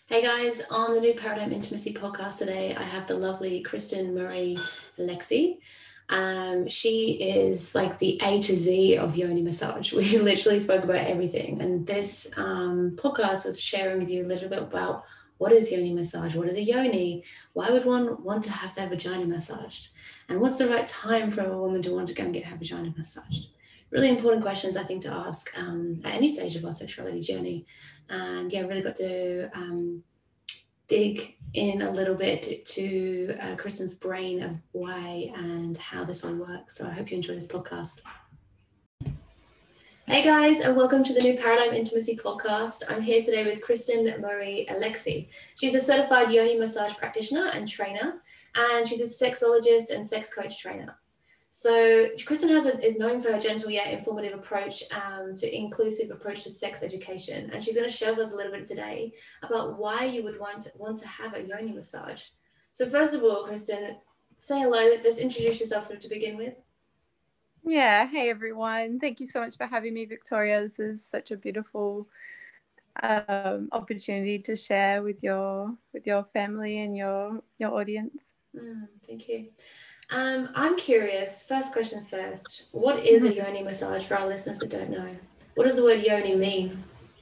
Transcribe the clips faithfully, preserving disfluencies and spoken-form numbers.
Hey guys, on the New Paradigm Intimacy podcast today, I have the lovely Kristen Marie Alexi. Um, she is like the A to Z of yoni massage. We literally spoke about everything. And this um, podcast was sharing with you a little bit about what is yoni massage, what is a yoni, why would one want to have their vagina massaged, and what's the right time for a woman to want to go and get her vagina massaged. Really important questions, I think, to ask um, at any stage of our sexuality journey. And yeah, really got to um, dig in a little bit to uh, Kristen's brain of why and how this all works. So I hope you enjoy this podcast. Hey guys, and welcome to the New Paradigm Intimacy podcast. I'm here today with Kristen Marie Alexi. She's a certified yoni massage practitioner and trainer, and she's a sexologist and sex coach trainer. So Kristen has a, is known for her gentle yet informative approach um, to inclusive approach to sex education. And she's going to share with us a little bit today about why you would want to, want to have a yoni massage. So first of all, Kristen, say hello. Let's introduce yourself to begin with. Yeah, hey everyone. Thank you so much for having me, Victoria. This is such a beautiful um, opportunity to share with your with your family and your your audience. Mm, thank you. Um, I'm curious, first questions first. What is a yoni massage for our listeners that don't know? What does the word yoni mean?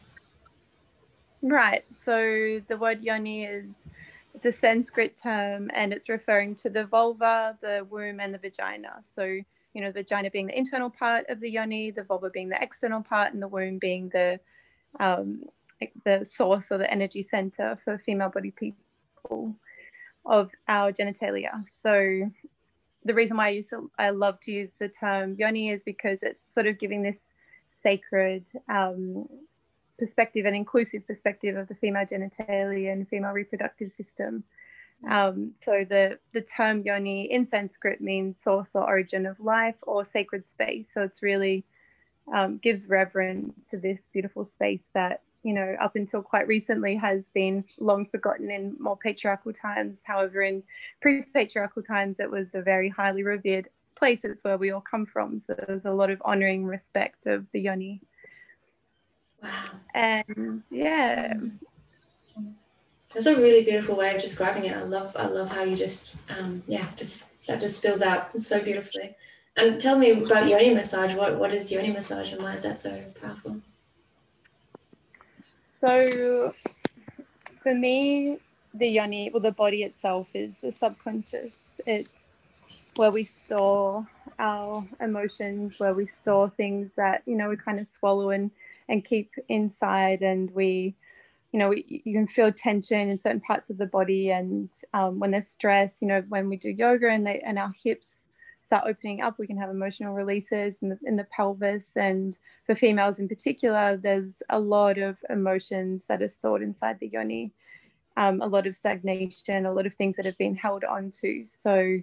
Right. So the word yoni is it's a Sanskrit term and it's referring to the vulva, the womb, and the vagina. So, you know, the vagina being the internal part of the yoni, the vulva being the external part, and the womb being the um, the source or the energy center for female body people of our genitalia. So the reason why I used to, I love to use the term yoni is because it's sort of giving this sacred um, perspective and inclusive perspective of the female genitalia and female reproductive system. Um, so the the term yoni in Sanskrit means source or origin of life or sacred space. So it's really um, gives reverence to this beautiful space that, you know, up until quite recently has been long forgotten in more patriarchal times. However, in pre-patriarchal times, it was a very highly revered place. It's where we all come from. So there's a lot of honoring respect of the yoni. Wow. And yeah. That's a really beautiful way of describing it. I love I love how you just um, yeah, just that just spills out so beautifully. And tell me about yoni massage. What what is yoni massage and why is that so powerful? So for me, the yoni, well, the body itself is the subconscious. It's where we store our emotions, where we store things that, you know, we kind of swallow and, and keep inside. And we, you know, we, you can feel tension in certain parts of the body. And um, when there's stress, you know, when we do yoga and, they, and our hips start opening up, we can have emotional releases in the, in the pelvis. And for females in particular, there's a lot of emotions that are stored inside the yoni. Um, a lot of stagnation, a lot of things that have been held onto. So,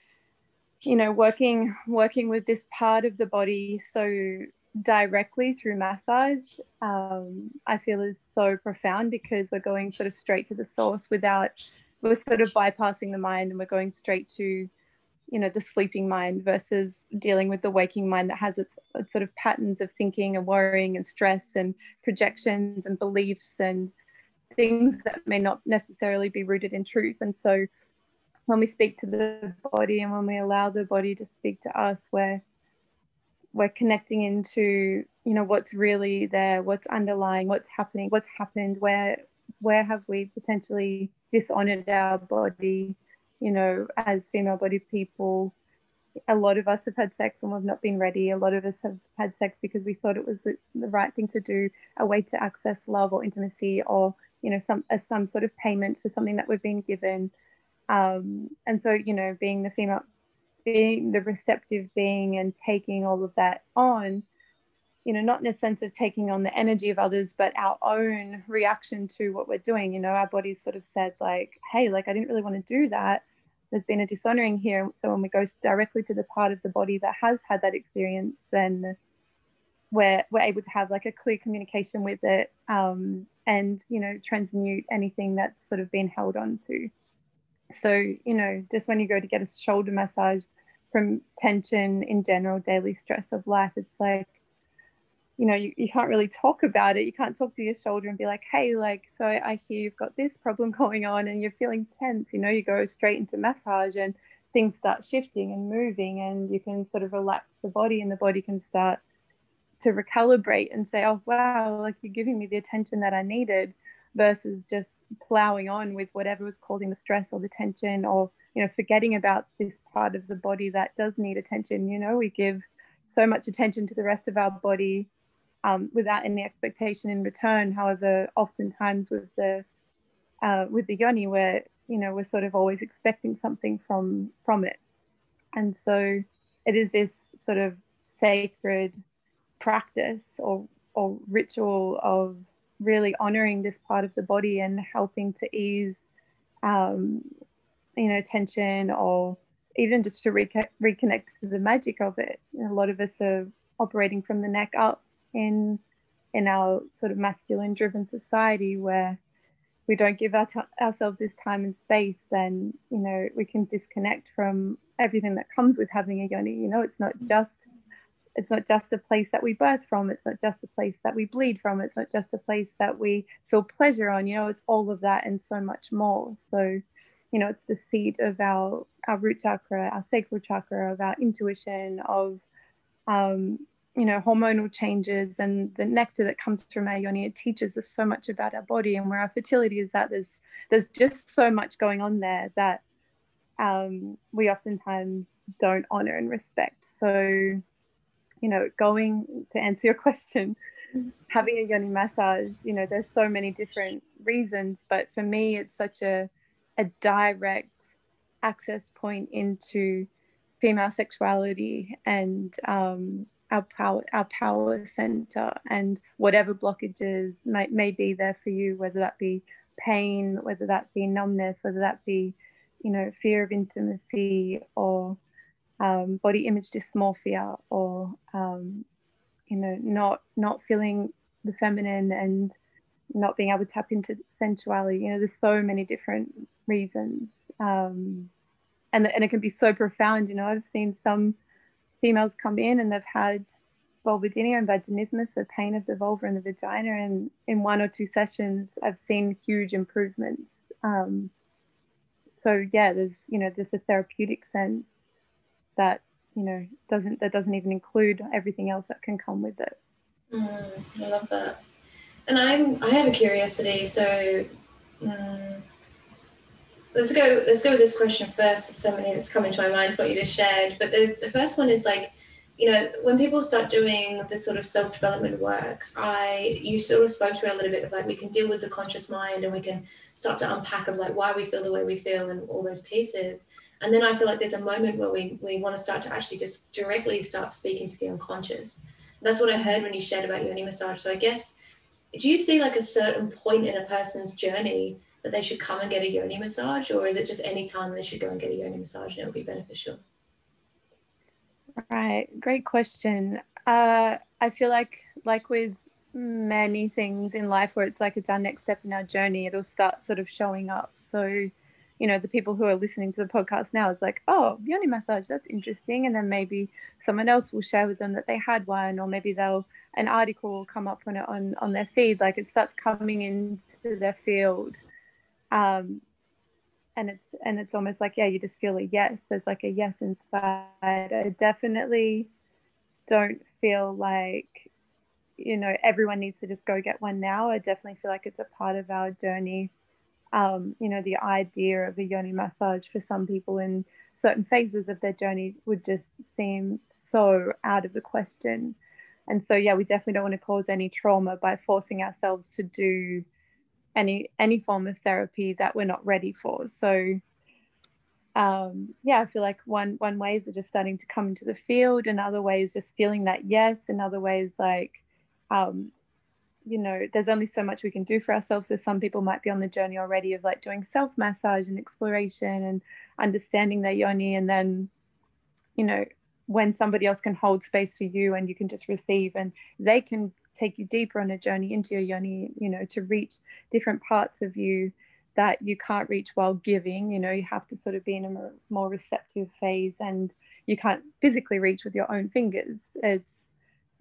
you know, working working with this part of the body so directly through massage, um, I feel is so profound because we're going sort of straight to the source without, we're sort of bypassing the mind and we're going straight to, you know, the sleeping mind versus dealing with the waking mind that has its, its sort of patterns of thinking and worrying and stress and projections and beliefs and things that may not necessarily be rooted in truth. And so when we speak to the body and when we allow the body to speak to us, we're, we're connecting into, you know, what's really there, what's underlying, what's happening, what's happened, where, where have we potentially dishonored our body, you know, as female bodied people. A lot of us have had sex and we've not been ready. A lot of us have had sex because we thought it was the right thing to do, a way to access love or intimacy or, you know, some as some sort of payment for something that we've been given. Um, and so, you know, being the female, being the receptive being and taking all of that on, you know, not in a sense of taking on the energy of others, but our own reaction to what we're doing. You know, our bodies sort of said like, hey, like, I didn't really want to do that. There's been a dishonoring here. So when we go directly to the part of the body that has had that experience, then we're, we're able to have like a clear communication with it um, and, you know, transmute anything that's sort of been held on to. So, you know, just when you go to get a shoulder massage from tension in general, daily stress of life, it's like, you know, you, you can't really talk about it. You can't talk to your shoulder and be like, hey, like, so I hear you've got this problem going on and you're feeling tense. You know, you go straight into massage and things start shifting and moving, and you can sort of relax the body, and the body can start to recalibrate and say, oh, wow, like you're giving me the attention that I needed, versus just plowing on with whatever was causing the stress or the tension, or, you know, forgetting about this part of the body that does need attention. You know, we give so much attention to the rest of our body um, without any expectation in return. However, oftentimes with the uh, with the yoni, where, you know, we're sort of always expecting something from from it, and so it is this sort of sacred practice or or ritual of really honoring this part of the body and helping to ease, um, you know, tension, or even just to re- reconnect to the magic of it. And a lot of us are operating from the neck up in in our sort of masculine driven society, where we don't give our t- ourselves this time and space. Then, you know, we can disconnect from everything that comes with having a yoni. You know, it's not just it's not just a place that we birth from. It's not just a place that we bleed from. It's not just a place that we feel pleasure on. You know, it's all of that and so much more. So, you know, it's the seat of our, our root chakra, our sacral chakra, of our intuition, of, um, you know, hormonal changes, and the nectar that comes from our yoni. It teaches us so much about our body and where our fertility is at. There's, there's just so much going on there that um, we oftentimes don't honor and respect. So, you know, going to answer your question, having a yoni massage, you know, there's so many different reasons, but for me, it's such a, a direct access point into female sexuality and um, our power, our power center, and whatever blockages may, may be there for you, whether that be pain, whether that be numbness, whether that be, you know, fear of intimacy, or Um, body image dysmorphia, or um, you know, not not feeling the feminine and not being able to tap into sensuality. You know, there's so many different reasons, um, and and it can be so profound. You know, I've seen some females come in and they've had vulvodynia and vaginismus, so pain of the vulva and the vagina, and in one or two sessions, I've seen huge improvements. Um, so yeah, there's, you know, there's a therapeutic sense that, you know, doesn't that doesn't even include everything else that can come with it. Mm, I love that. And I'm I have a curiosity, so um, let's go let's go with this question first. There's so many that's come into my mind from what you just shared. But the, the first one is like, you know, when people start doing this sort of self-development work, I you sort of spoke to a little bit of like, we can deal with the conscious mind and we can start to unpack of like why we feel the way we feel and all those pieces. And then I feel like there's a moment where we, we want to start to actually just directly start speaking to the unconscious. That's what I heard when you shared about yoni massage. So I guess, do you see like a certain point in a person's journey that they should come and get a yoni massage, or is it just any time they should go and get a yoni massage and it'll be beneficial? Right, great question. Uh, I feel like, like with many things in life, where it's like it's our next step in our journey, it'll start sort of showing up. So, you know, the people who are listening to the podcast now, it's like, oh, yoni massage, that's interesting. And then maybe someone else will share with them that they had one, or maybe they'll, an article will come up on it on, on their feed, like it starts coming into their field. Um, and it's, and it's almost like, yeah, you just feel a yes. There's like a yes inside. I definitely don't feel like, you know, everyone needs to just go get one now. I definitely feel like it's a part of our journey. Um, you know, the idea of a yoni massage for some people in certain phases of their journey would just seem so out of the question. And so, yeah, we definitely don't want to cause any trauma by forcing ourselves to do any any form of therapy that we're not ready for. So, um, yeah, I feel like one one way is just starting to come into the field, and other ways just feeling that yes, and other ways like, um, you know, there's only so much we can do for ourselves. So some people might be on the journey already of like doing self-massage and exploration and understanding their yoni. And then, you know, when somebody else can hold space for you and you can just receive, and they can take you deeper on a journey into your yoni, you know, to reach different parts of you that you can't reach while giving. You know, you have to sort of be in a more, more receptive phase, and you can't physically reach with your own fingers. It's,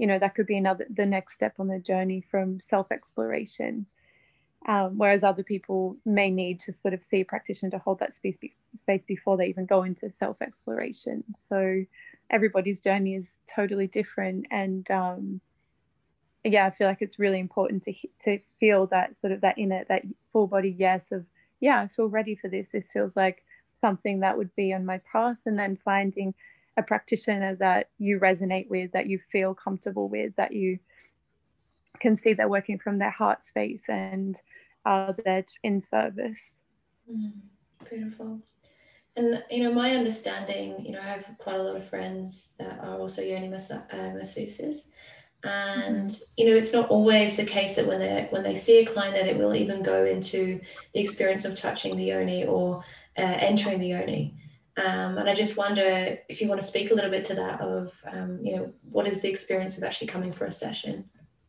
you know, that could be another, the next step on the journey from self-exploration. Um, whereas other people may need to sort of see a practitioner to hold that space, be, space before they even go into self-exploration. So everybody's journey is totally different. And um, yeah, I feel like it's really important to to feel that sort of that inner, that full body yes of, yeah, I feel ready for this. This feels like something that would be on my path. And then finding a practitioner that you resonate with, that you feel comfortable with, that you can see they're working from their heart space and are there in service. Mm, beautiful. And, you know, my understanding, you know, I have quite a lot of friends that are also yoni mas- uh, masseuses. And, mm-hmm. you know, it's not always the case that when they when they see a client that it will even go into the experience of touching the yoni or uh, entering the yoni. Um, and I just wonder if you want to speak a little bit to that of, um, you know, what is the experience of actually coming for a session?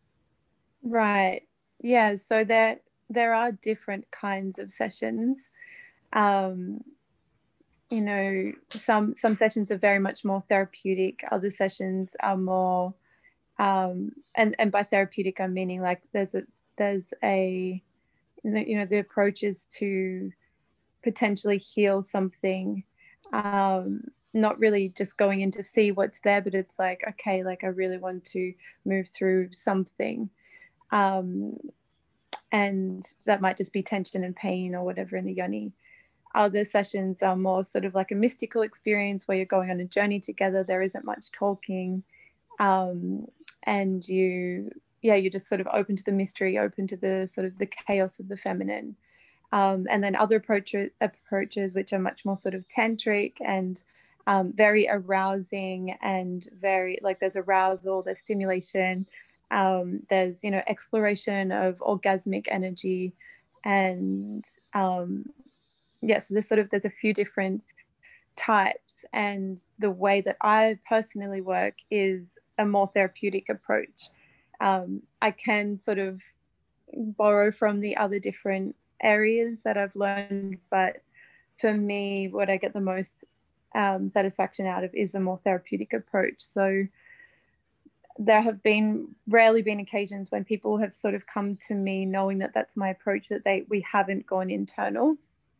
Right. Yeah. So there, there are different kinds of sessions. Um, you know, some, some sessions are very much more therapeutic. Other sessions are more, um, and, and by therapeutic, I'm meaning like there's a, there's a, you know, the approach is to potentially heal something, um, not really just going in to see what's there, but it's like, okay, like I really want to move through something. Um, and that might just be tension and pain or whatever in the yoni. Other sessions are more sort of like a mystical experience where you're going on a journey together. There isn't much talking, um, and you, yeah, you're just sort of open to the mystery, open to the sort of the chaos of the feminine. Um, and then other approaches, approaches which are much more sort of tantric and um, very arousing and very like there's arousal, there's stimulation, um, there's, you know, exploration of orgasmic energy, and um, yeah, so there's sort of there's a few different types, and the way that I personally work is a more therapeutic approach. Um, I can sort of borrow from the other different areas that I've learned, but for me, what I get the most um, satisfaction out of is a more therapeutic approach. So there have been rarely been occasions when people have sort of come to me knowing that that's my approach, that they we haven't gone internal.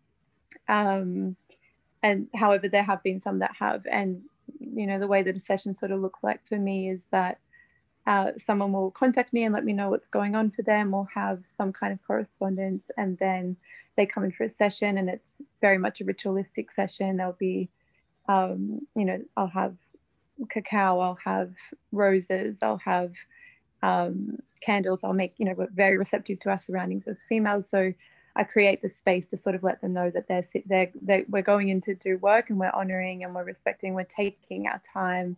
Um, and however, there have been some that have, and you know, the way that a session sort of looks like for me is that uh, someone will contact me and let me know what's going on for them, or have some kind of correspondence, and then they come in for a session, and it's very much a ritualistic session. There'll be, um, you know, I'll have cacao, I'll have roses, I'll have um, candles. I'll make, you know, we're very receptive to our surroundings as females, so I create the space to sort of let them know that they're, they're, they're we're going in to do work, and we're honoring and we're respecting, we're taking our time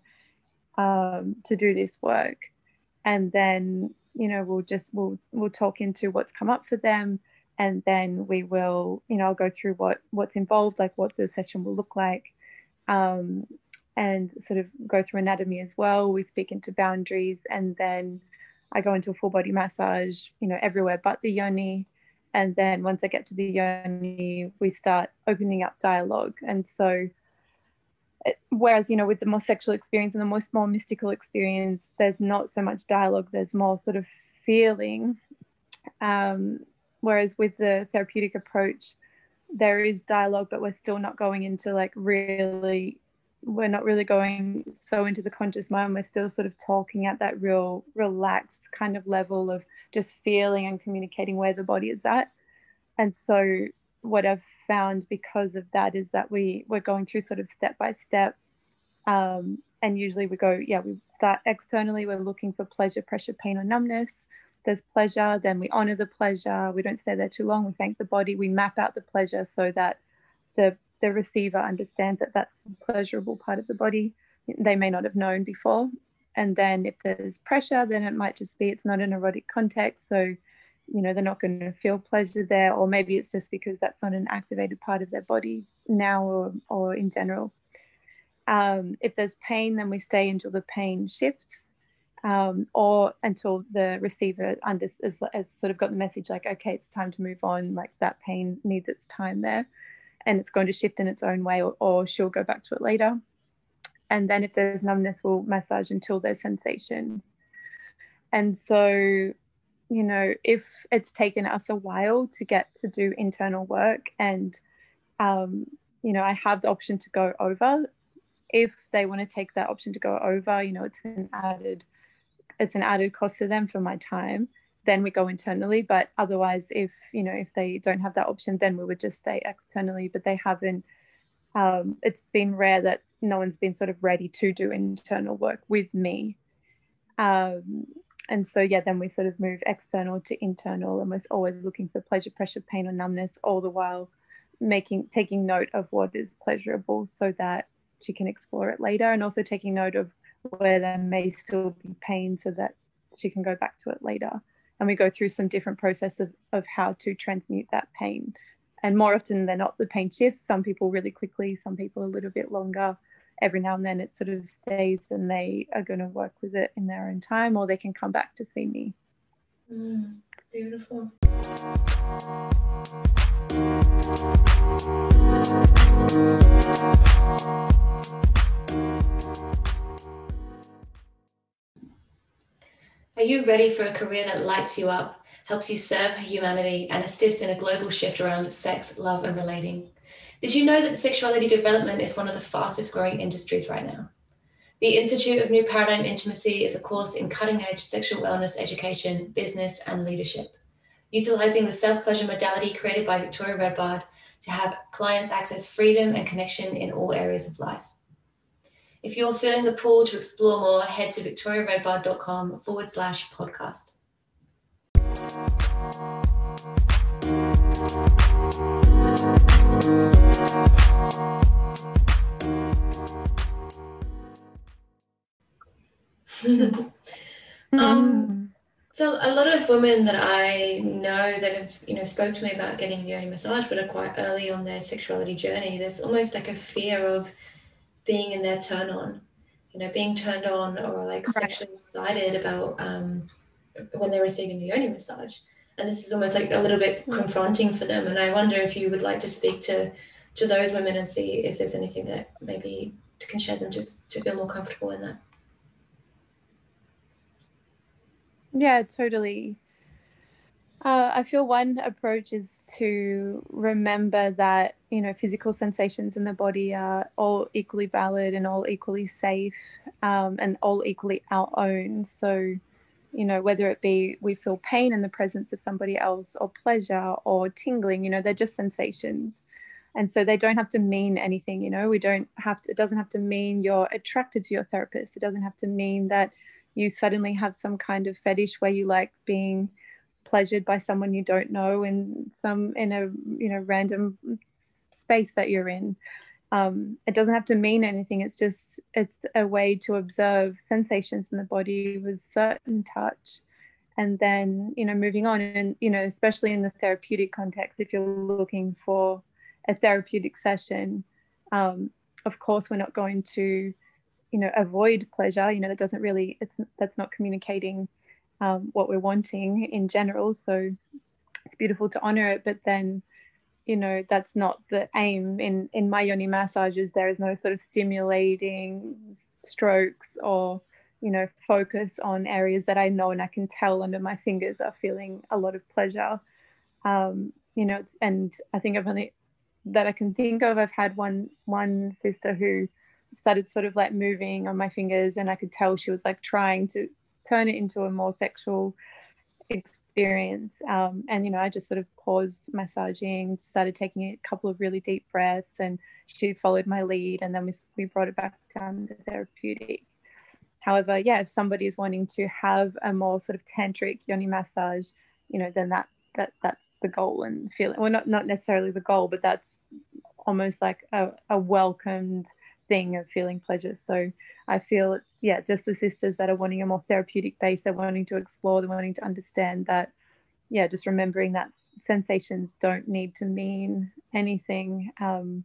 um, to do this work. And then, you know, we'll just, we'll, we'll talk into what's come up for them. And then we will, you know, I'll go through what, what's involved, like what the session will look like, um, and sort of go through anatomy as well. We speak into boundaries, and then I go into a full body massage, you know, everywhere but the yoni. And then once I get to the yoni, we start opening up dialogue. And so, whereas, you know, with the more sexual experience and the more, more mystical experience, there's not so much dialogue, there's more sort of feeling. Um, whereas with the therapeutic approach, there is dialogue, but we're still not going into like really, we're not really going so into the conscious mind. We're still sort of talking at that real relaxed kind of level of just feeling and communicating where the body is at. And so what I've found because of that is that we we're going through sort of step by step, um, and usually we go, yeah, we start externally, we're looking for pleasure, pressure, pain, or numbness. There's pleasure, then we honor the pleasure, we don't stay there too long, we thank the body, we map out the pleasure so that the the receiver understands that that's the pleasurable part of the body they may not have known before. And then if there's pressure, then it might just be it's not an erotic context, so you know, they're not going to feel pleasure there, or maybe it's just because that's not an activated part of their body now, or, or in general. Um, if there's pain, then we stay until the pain shifts, um, or until the receiver under, has, has sort of got the message like, okay, it's time to move on, like that pain needs its time there, and it's going to shift in its own way, or, or she'll go back to it later. And then if there's numbness, we'll massage until there's sensation. And so, you know, if it's taken us a while to get to do internal work and, um, you know, I have the option to go over, if they want to take that option to go over, you know, it's an added, it's an added cost to them for my time, then we go internally. But otherwise, if, you know, if they don't have that option, then we would just stay externally. But they haven't, um, it's been rare that no one's been sort of ready to do internal work with me. Um, and so, yeah, then we sort of move external to internal, and we're always looking for pleasure, pressure, pain, or numbness, all the while making, taking note of what is pleasurable so that she can explore it later, and also taking note of where there may still be pain so that she can go back to it later. And we go through some different process of, of how to transmute that pain. And more often than not, the pain shifts. Some people really quickly, some people a little bit longer. Every now and then it sort of stays, and they are going to work with it in their own time, or they can come back to see me. Mm, beautiful. Are you ready for a career that lights you up, helps you serve humanity, and assists in a global shift around sex, love, and relating? Did you know that sexuality development is one of the fastest growing industries right now? The Institute of New Paradigm Intimacy is a course in cutting-edge sexual wellness education, business, and leadership, utilizing the self-pleasure modality created by Victoria Redbard to have clients access freedom and connection in all areas of life. If you're feeling the pull to explore more, head to victoriaredbard.com forward slash podcast. um, so a lot of women that I know that have, you know, spoke to me about getting a yoni massage, but are quite early on their sexuality journey, there's almost like a fear of being in their turn on, you know, being turned on or like Right. sexually excited about um, when they're receiving a yoni massage. And this is almost like a little bit confronting for them. And I wonder if you would like to speak to, to those women and see if there's anything that maybe can share them to, to feel more comfortable in that. Yeah, totally. Uh, I feel one approach is to remember that, you know, physical sensations in the body are all equally valid and all equally safe, um, and all equally our own. So, you know, whether it be we feel pain in the presence of somebody else, or pleasure or tingling, you know, they're just sensations. And so they don't have to mean anything, you know, we don't have to, it doesn't have to mean you're attracted to your therapist. It doesn't have to mean that you suddenly have some kind of fetish where you like being pleasured by someone you don't know in some in a you know random space that you're in. Um, it doesn't have to mean anything. It's just it's a way to observe sensations in the body with certain touch, and then you know moving on. And you know especially in the therapeutic context, if you're looking for a therapeutic session, um, of course we're not going to you know avoid pleasure. You know that doesn't really it's that's not communicating Um, what we're wanting in general. So it's beautiful to honor it, but then, you know, that's not the aim. In, in my yoni massages, there is no sort of stimulating strokes or, you know, focus on areas that I know and I can tell under my fingers are feeling a lot of pleasure. Um, you know, and I think I've only, that I can think of, I've had one, one sister who started sort of like moving on my fingers, and I could tell she was like trying to turn it into a more sexual experience. Um, and, you know, I just sort of paused massaging, started taking a couple of really deep breaths, and she followed my lead, and then we, we brought it back down to therapeutic. However, yeah, if somebody is wanting to have a more sort of tantric yoni massage, you know, then that, that that's the goal and feeling, well, not, not necessarily the goal, but that's almost like a, a welcomed thing of feeling pleasure. So I feel it's, yeah, just the sisters that are wanting a more therapeutic base, they're wanting to explore, they're wanting to understand that, yeah, just remembering that sensations don't need to mean anything, um,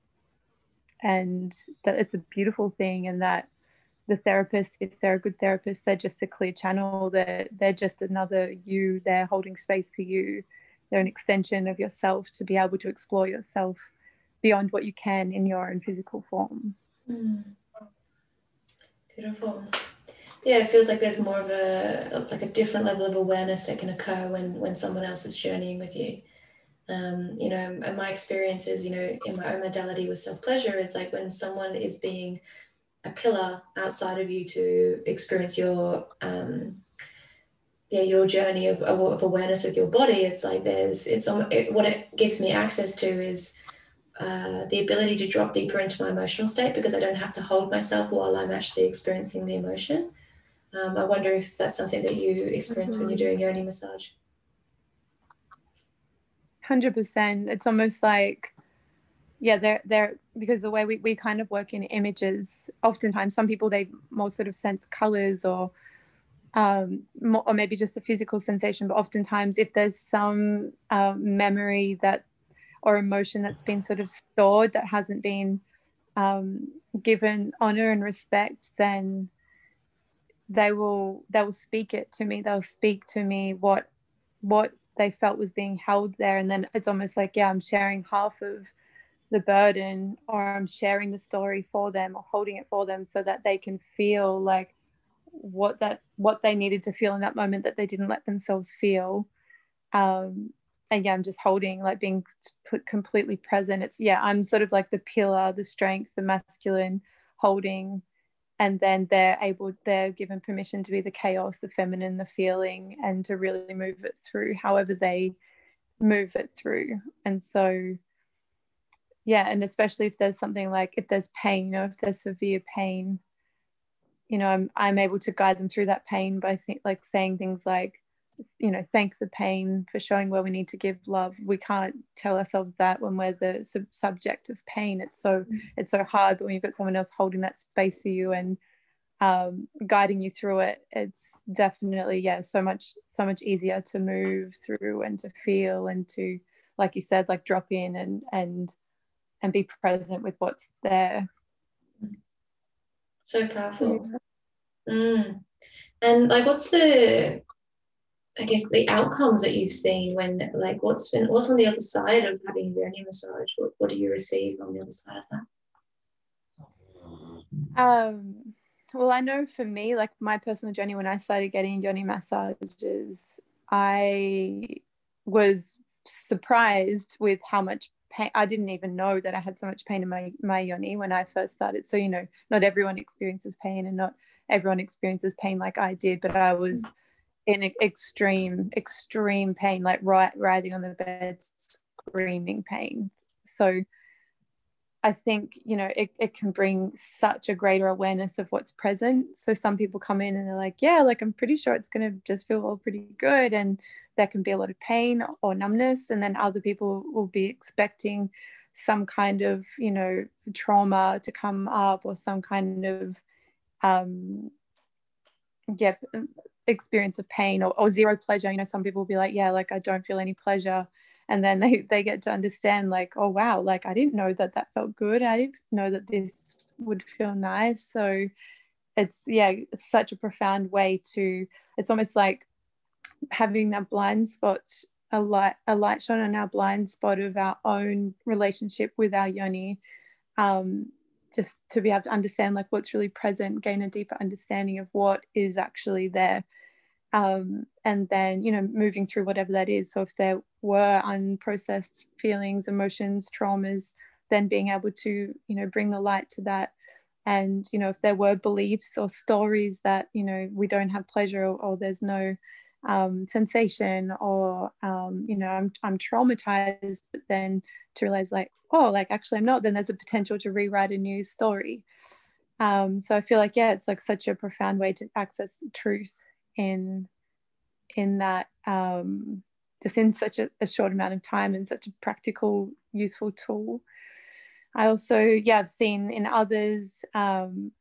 and that it's a beautiful thing, and that the therapist, if they're a good therapist, they're just a clear channel, they're, they're just another you, they're holding space for you, they're an extension of yourself to be able to explore yourself beyond what you can in your own physical form. Mm. Beautiful. Yeah, it feels like there's more of a like a different level of awareness that can occur when when someone else is journeying with you. Um, you know, and my experience is, you know, in my own modality with self-pleasure is like when someone is being a pillar outside of you to experience your um yeah your journey of, of, of awareness with your body. It's like there's it's it, what it gives me access to is uh, the ability to drop deeper into my emotional state, because I don't have to hold myself while I'm actually experiencing the emotion. um, I wonder if that's something that you experience when you're doing yoni massage. one hundred percent. It's almost like, yeah, they're they're because the way we, we kind of work in images, oftentimes some people, they more sort of sense colors or um more, or maybe just a physical sensation, but oftentimes if there's some uh, memory that or emotion that's been sort of stored that hasn't been um, given honor and respect, then they will they will speak it to me. They'll speak to me what what they felt was being held there, and then it's almost like, yeah, I'm sharing half of the burden, or I'm sharing the story for them or holding it for them so that they can feel like what that what they needed to feel in that moment that they didn't let themselves feel. um and yeah, I'm just holding, like being completely present. It's, yeah, I'm sort of like the pillar, the strength, the masculine holding, and then they're able they're given permission to be the chaos, the feminine, the feeling, and to really move it through however they move it through. And so, yeah, and especially if there's something like, if there's pain, you know, if there's severe pain, you know, i'm i'm able to guide them through that pain by th- like saying things like, you know, thank the pain for showing where we need to give love. We can't tell ourselves that when we're the sub- subject of pain. It's so it's so hard, but when you've got someone else holding that space for you and um, guiding you through it, it's definitely, yeah, so much so much easier to move through and to feel and to, like you said, like drop in and and and be present with what's there. So powerful. Yeah. Mm. And like, what's the, I guess, the outcomes that you've seen when, like, what's been, what's on the other side of having a yoni massage? What, what do you receive on the other side of that? Um, well, I know for me, like my personal journey, when I started getting yoni massages, I was surprised with how much pain. I didn't even know that I had so much pain in my, my yoni when I first started. So, you know, not everyone experiences pain, and not everyone experiences pain like I did, but I was in extreme, extreme pain, like right, writhing on the bed, screaming pain. So I think, you know, it, it can bring such a greater awareness of what's present. So some people come in and they're like, yeah, like I'm pretty sure it's going to just feel all pretty good. And there can be a lot of pain or numbness. And then other people will be expecting some kind of, you know, trauma to come up, or some kind of, um, yeah, experience of pain, or, or zero pleasure. You know, some people will be like, yeah, like I don't feel any pleasure. And then they, they get to understand, like, oh, wow, like I didn't know that that felt good. I didn't know that this would feel nice. So it's, yeah, such a profound way to, it's almost like having that blind spot, a light, a light shone on our blind spot of our own relationship with our yoni, um, just to be able to understand like what's really present, gain a deeper understanding of what is actually there. Um, and then, you know, moving through whatever that is. So if there were unprocessed feelings, emotions, traumas, then being able to, you know, bring the light to that. And, you know, if there were beliefs or stories that, you know, we don't have pleasure, or, or there's no um, sensation, or, um, you know, I'm, I'm traumatized, but then to realize like, oh, like actually I'm not, then there's a potential to rewrite a new story. Um, so I feel like, yeah, it's like such a profound way to access truth in in that, um, just in such a, a short amount of time, and such a practical, useful tool. I also, yeah, I've seen in others, um,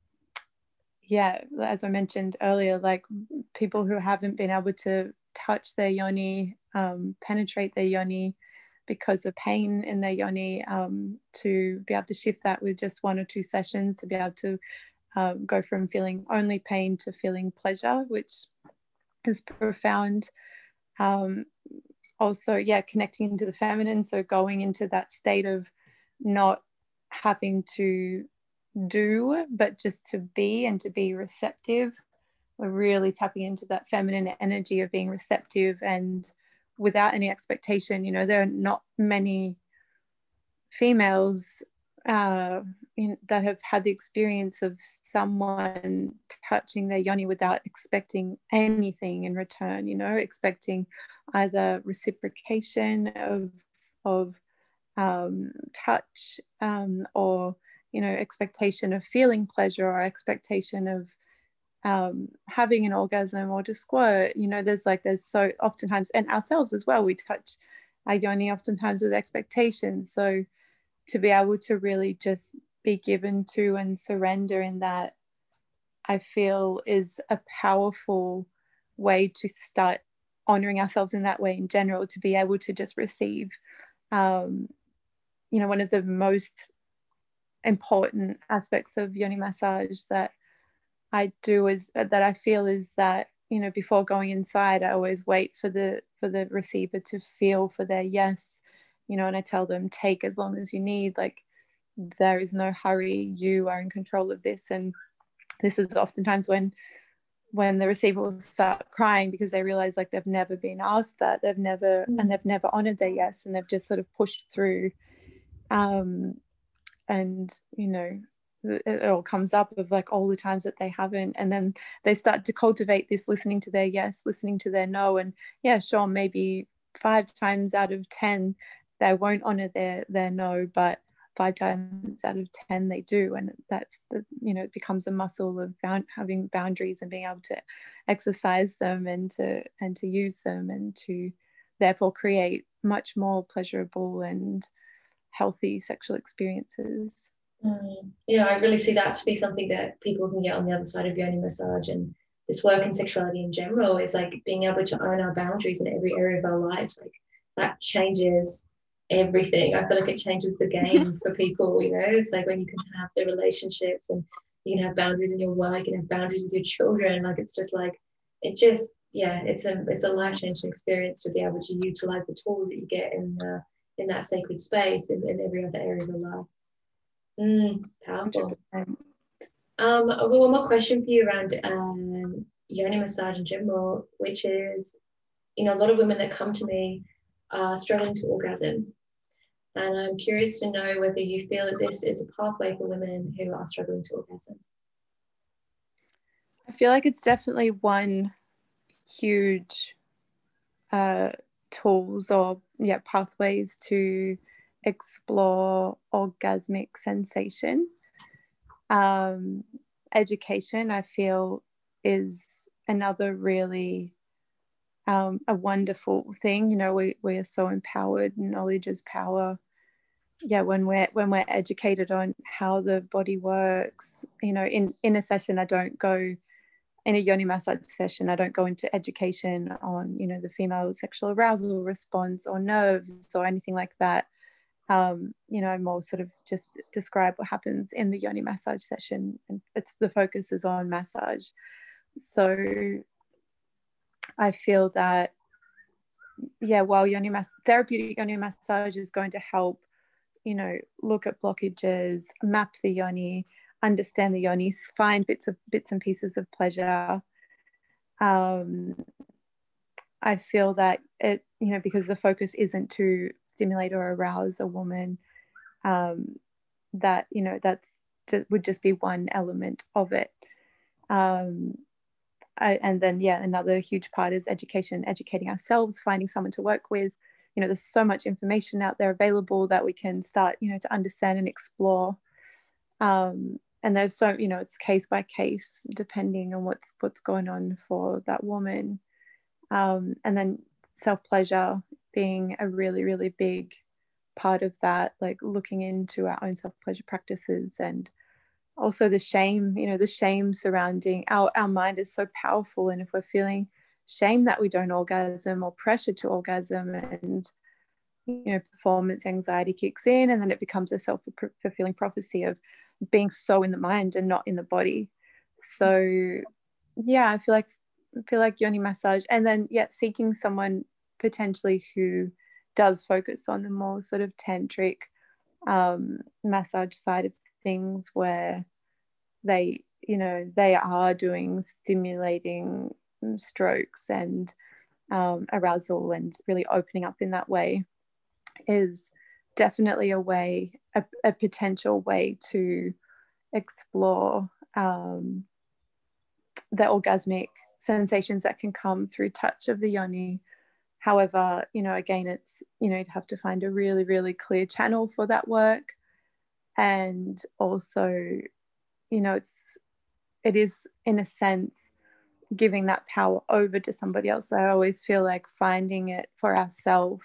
yeah, as I mentioned earlier, like people who haven't been able to touch their yoni, um, penetrate their yoni because of pain in their yoni, um, to be able to shift that with just one or two sessions, to be able to um, go from feeling only pain to feeling pleasure, which is profound. Um, also, yeah, connecting into the feminine, so going into that state of not having to do, but just to be, and to be receptive. we're really tapping into that feminine energy of being receptive and without any expectation. You know, there are not many females uh, in, that have had the experience of someone touching their yoni without expecting anything in return, you know, expecting either reciprocation of, of um, touch um, or, you know, expectation of feeling pleasure or expectation of um, having an orgasm or to squirt. You know, there's like, there's so oftentimes, and ourselves as well, we touch our yoni oftentimes with expectations. So to be able to really just be given to and surrender in that, I feel is a powerful way to start honoring ourselves in that way in general, to be able to just receive. Um, you know, one of the most important aspects of yoni massage that I do is that I feel is that, you know, before going inside, I always wait for the for the receiver to feel for their yes, you know, and I tell them, take as long as you need, like there is no hurry, you are in control of this. And this is oftentimes when when the receiver will start crying because they realize like they've never been asked that, they've never mm. and they've never honored their yes, and they've just sort of pushed through. Um, and you know, it all comes up of like all the times that they haven't, and then they start to cultivate this listening to their yes, listening to their no. And yeah, sure, maybe five times out of ten they won't honor their their no, but five times out of ten they do. And that's the, you know, it becomes a muscle of bound, having boundaries and being able to exercise them and to and to use them, and to therefore create much more pleasurable and healthy sexual experiences. Mm. Yeah, I really see that to be something that people can get on the other side of yoni massage, and this work in sexuality in general is like being able to own our boundaries in every area of our lives. Like that changes everything. I feel like it changes the game for people, you know. It's like when you can have the relationships and you can have boundaries in your work, you can have boundaries with your children. Like it's just like it just yeah, it's a it's a life-changing experience to be able to utilize the tools that you get in the in that sacred space in, in every other area of your life. Mm, powerful. Um, I've got one more question for you around um, yoni massage in general, which is, you know, a lot of women that come to me are struggling to orgasm. And I'm curious to know whether you feel that this is a pathway for women who are struggling to orgasm. I feel like it's definitely one huge uh, tools or yeah pathways to explore orgasmic sensation. Um, education, I feel, is another really um, a wonderful thing. You know, we, we are so empowered. Knowledge is power. Yeah, when we're when we're educated on how the body works. You know, in in a session, I don't go in a yoni massage session, I don't go into education on, you know, the female sexual arousal response or nerves or anything like that. Um, you know, I more sort of just describe what happens in the yoni massage session, and it's the focus is on massage. So I feel that, yeah, while yoni mass therapeutic yoni massage is going to help, you know, look at blockages, map the yoni, understand the yoni, find bits of bits and pieces of pleasure. Um, I feel that it, you know, because the focus isn't to stimulate or arouse a woman, um, that, you know, that's just, would just be one element of it. Um, I, and then, yeah, another huge part is education, educating ourselves, finding someone to work with. You know, there's so much information out there available that we can start, you know, to understand and explore. Um, and there's so, you know, it's case by case depending on what's what's going on for that woman. Um, and then self-pleasure being a really, really big part of that, like looking into our own self-pleasure practices, and also the shame, you know, the shame surrounding our, our mind is so powerful. And if we're feeling shame that we don't orgasm, or pressure to orgasm, and, you know, performance anxiety kicks in, and then it becomes a self-fulfilling prophecy of being so in the mind and not in the body. So yeah, I feel like I feel like yoni massage, and then yeah, seeking someone potentially who does focus on the more sort of tantric um, massage side of things, where they you know, they are doing stimulating strokes and um, arousal and really opening up in that way, is definitely a way, a, a potential way to explore um, the orgasmic sensations that can come through touch of the yoni. However, you know, again, it's, you know, you'd have to find a really, really clear channel for that work. And also, you know, it's, it is in a sense giving that power over to somebody else. I always feel like finding it for ourselves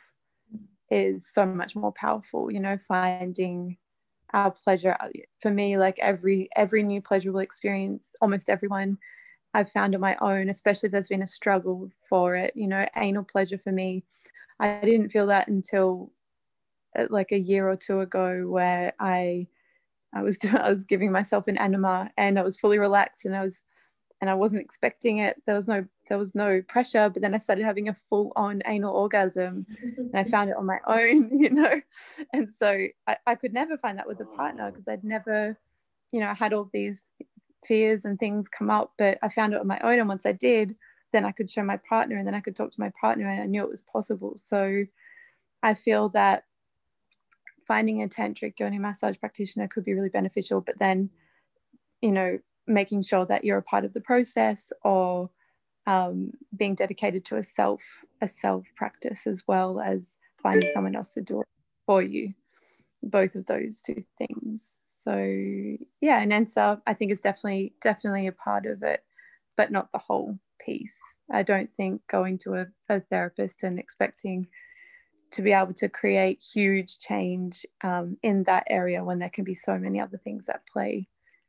is so much more powerful, you know, finding our pleasure. For me, like every every new pleasurable experience, almost everyone I've found on my own, especially if there's been a struggle for it, you know, anal pleasure for me, I didn't feel that until uh, like a year or two ago, where I I was I was giving myself an enema and I was fully relaxed, and I was and I wasn't expecting it. There was no there was no pressure, but then I started having a full on anal orgasm, and I found it on my own, you know. And so I, I could never find that with a partner, because I'd never, you know, I had all these fears and things come up, but I found it on my own. And once I did, then I could show my partner, and then I could talk to my partner, and I knew it was possible. So I feel that finding a tantric yoni massage practitioner could be really beneficial, but then, you know, making sure that you're a part of the process, or um, being dedicated to a self a self practice, as well as finding someone else to do it for you. Both of those two things. So yeah, and answer, I think, is definitely definitely a part of it, but not the whole piece. I don't think going to a, a therapist and expecting to be able to create huge change um, in that area, when there can be so many other things at play,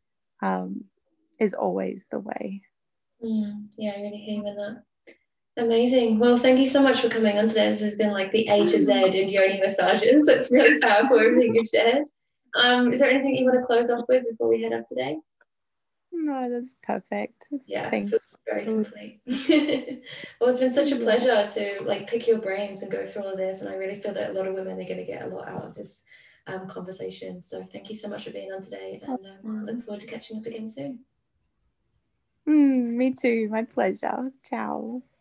um, is always the way. Mm, yeah, I really hear you in that. Amazing. Well, thank you so much for coming on today. This has been like the A to Z in yoni massages. So it's really powerful, everything you've shared. Um, is there anything you want to close off with before we head off today? No, that's perfect. Yeah, Thanks. feels very complete. Well, it's been such a pleasure to like pick your brains and go through all of this, and I really feel that a lot of women are going to get a lot out of this um, conversation. So thank you so much for being on today, and um, look forward to catching up again soon. Mm, me too. My pleasure. Ciao.